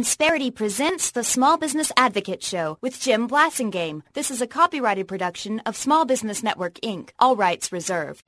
Insperity presents the Small Business Advocate Show with Jim Blasingame. This is a copyrighted production of Small Business Network, Inc. All rights reserved.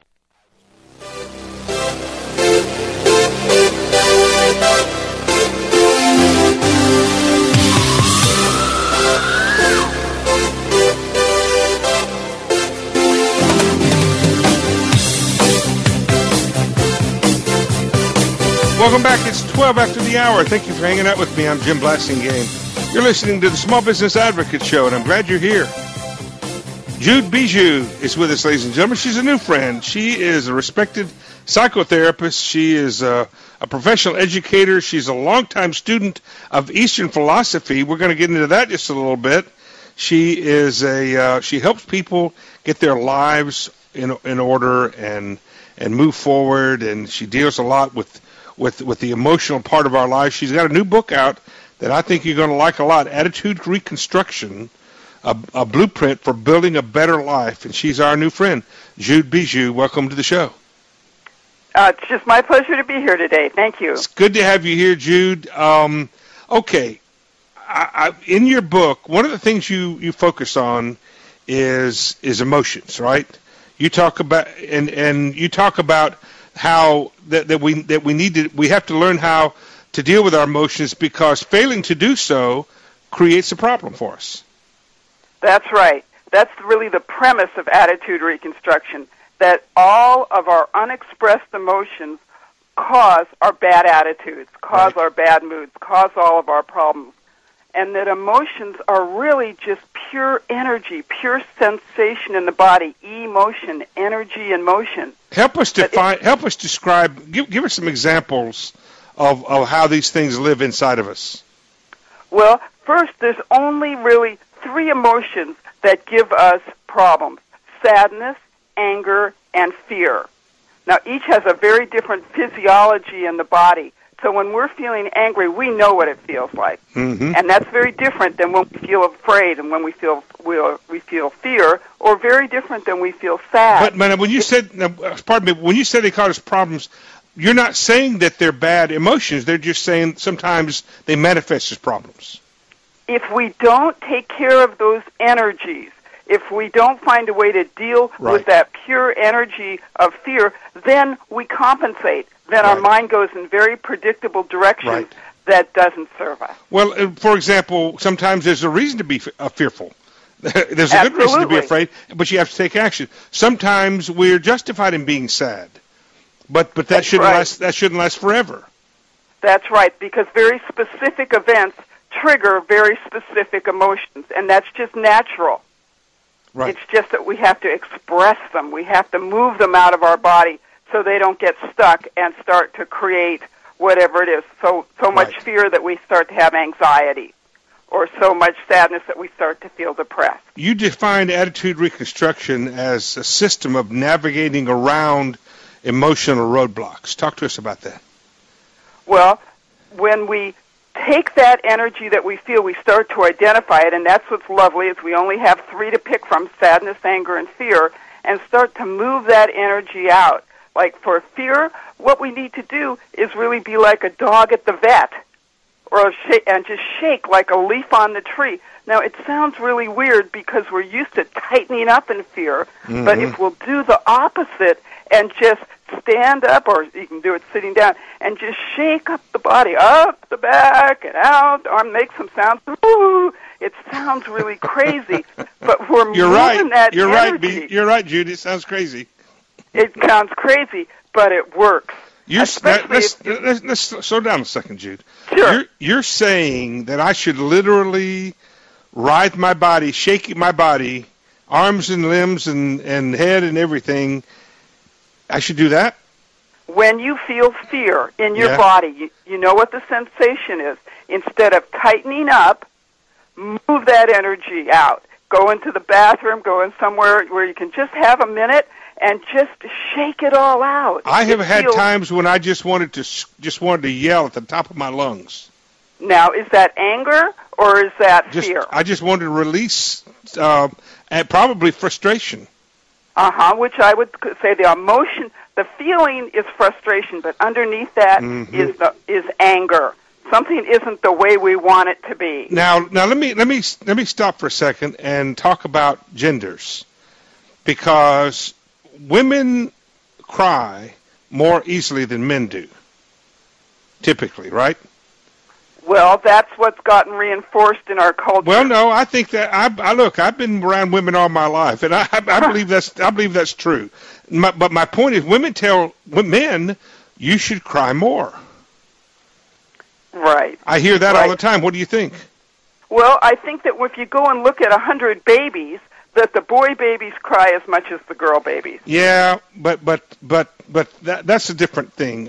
Welcome back. It's 12 after the hour. Thank you for hanging out with me. I'm Jim Blasingame. You're listening to the Small Business Advocate Show, and I'm glad you're here. Jude Bijou is with us, ladies and gentlemen. She's a new friend. She is a respected psychotherapist. She is a professional educator. She's a longtime student of Eastern philosophy. We're going to get into that just a little bit. She is she helps people get their lives in order and move forward, and she deals a lot with the emotional part of our life. She's got a new book out that I think you're going to like a lot, Attitude Reconstruction, a blueprint for building a better life. And she's our new friend, Jude Bijou. Welcome to the show. It's just my pleasure to be here today. Thank you. It's good to have you here, Jude. Okay. In your book, one of the things you focus on is emotions, right? You talk about and you talk about how we have to learn how to deal with our emotions, because failing to do so creates a problem for us. That's right. That's really the premise of attitude reconstruction, that all of our unexpressed emotions cause our bad attitudes, cause our bad moods, cause all of our problems. And that emotions are really just pure energy, pure sensation in the body, emotion, energy and motion. Help us describe, give us some examples of how these things live inside of us. Well, first, there's only really three emotions that give us problems: sadness, anger, and fear. Now, each has a very different physiology in the body. So when we're feeling angry, we know what it feels like. Mm-hmm. And that's very different than when we feel afraid and when we feel fear, or very different than we feel sad. But when you said, when you said they cause problems, you're not saying that they're bad emotions. They're just saying sometimes they manifest as problems. If we don't take care of those energies, if we don't find a way to deal with that pure energy of fear, then we compensate. Then our mind goes in very predictable directions that doesn't serve us. Well, for example, sometimes there's a reason to be fearful. There's a good reason to be afraid, but you have to take action. Sometimes we're justified in being sad, but that shouldn't last forever. That's right, because very specific events trigger very specific emotions, and that's just natural. Right. It's just that we have to express them. We have to move them out of our body so they don't get stuck and start to create whatever it is. So much fear that we start to have anxiety, or so much sadness that we start to feel depressed. You define attitude reconstruction as a system of navigating around emotional roadblocks. Talk to us about that. Well, when we take that energy that we feel, we start to identify it, and that's what's lovely, is we only have three to pick from: sadness, anger, and fear, and start to move that energy out. Like for fear, what we need to do is really be like a dog at the vet, and just shake like a leaf on the tree. Now, it sounds really weird because we're used to tightening up in fear, but if we'll do the opposite and just stand up, or you can do it sitting down, and just shake up the body, up the back and out, or make some sounds. Ooh, it sounds really crazy, but we're moving that energy. You're right, Judy. It sounds crazy. It sounds crazy, but it works. Let's slow down a second, Jude. Sure. You're saying that I should literally writhe my body, shake my body, arms and limbs and head and everything. I should do that? When you feel fear in your body, you know what the sensation is. Instead of tightening up, move that energy out. Go into the bathroom, go in somewhere where you can just have a minute and just shake it all out. I have had times when I just wanted to yell at the top of my lungs. Now, is that anger or is that fear? I just wanted to release and probably frustration. Which I would say the emotion, the feeling is frustration, but underneath that is anger. something isn't the way we want it to be. Now let me stop for a second and talk about genders, because women cry more easily than men do, typically, right? Well, that's what's gotten reinforced in our culture. Well, no, I think that I've been around women all my life, and I believe that's true. But my point is, women tell men, you should cry more. Right. I hear that all the time. What do you think? Well, I think that if you go and look at 100 babies, that the boy babies cry as much as the girl babies. Yeah, but that's a different thing.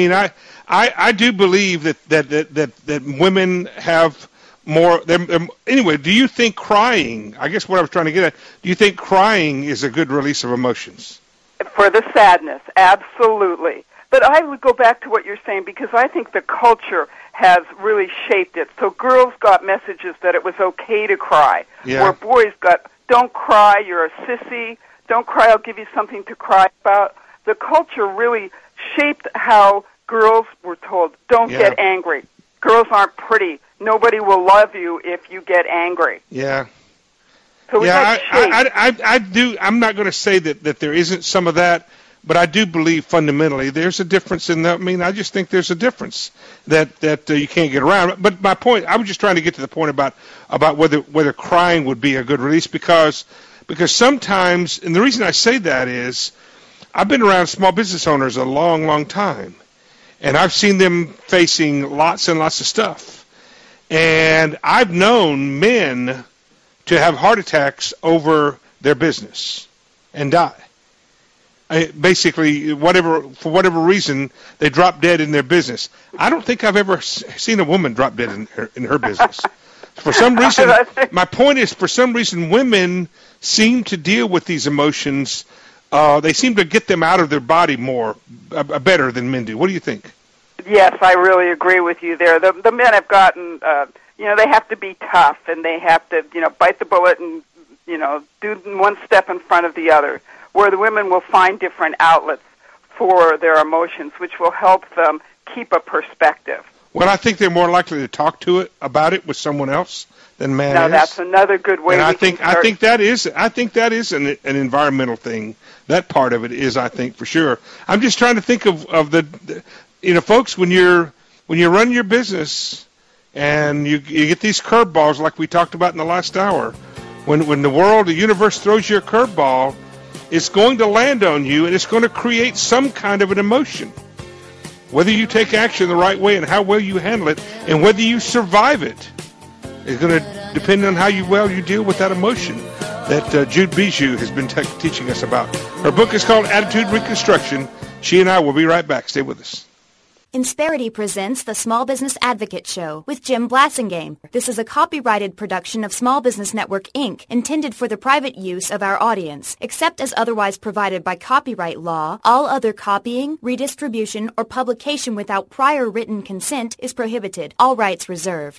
I do believe that women have more. Anyway, do you think crying? I guess what I was trying to get at. Do you think crying is a good release of emotions? For the sadness, absolutely. But I would go back to what you're saying, because I think the culture has really shaped it. So girls got messages that it was okay to cry, where boys got, don't cry, you're a sissy, don't cry, I'll give you something to cry about. The culture really shaped how girls were told, don't get angry. Girls aren't pretty. Nobody will love you if you get angry. Yeah. So I do. I'm not going to say that there isn't some of that, but I do believe fundamentally there's a difference in that. I mean, I just think there's a difference that you can't get around. But my point, I was just trying to get to the point about whether crying would be a good release, because sometimes, and the reason I say that is, I've been around small business owners a long, long time, and I've seen them facing lots and lots of stuff. And I've known men to have heart attacks over their business and die. Basically, for whatever reason, they drop dead in their business. I don't think I've ever seen a woman drop dead in her business. For some reason, my point is, for some reason, women seem to deal with these emotions. They seem to get them out of their body better than men do. What do you think? Yes, I really agree with you there. The men have gotten, they have to be tough, and they have to, bite the bullet and, do one step in front of the other, where the women will find different outlets for their emotions, which will help them keep a perspective. Well, I think they're more likely to talk about it with someone else than man is. Now, that's another good way. And I think that is an environmental thing. That part of it is, I think, for sure. I'm just trying to think of the folks, when you're running your business and you get these curveballs like we talked about in the last hour, when the universe throws you a curveball, it's going to land on you, and it's going to create some kind of an emotion. Whether you take action the right way and how well you handle it, and whether you survive it, is going to depend on how well you deal with that emotion that Jude Bijou has been teaching us about. Her book is called Attitude Reconstruction. She and I will be right back. Stay with us. Insperity presents the Small Business Advocate Show with Jim Blassingame. This is a copyrighted production of Small Business Network, Inc., intended for the private use of our audience. Except as otherwise provided by copyright law, all other copying, redistribution, or publication without prior written consent is prohibited. All rights reserved.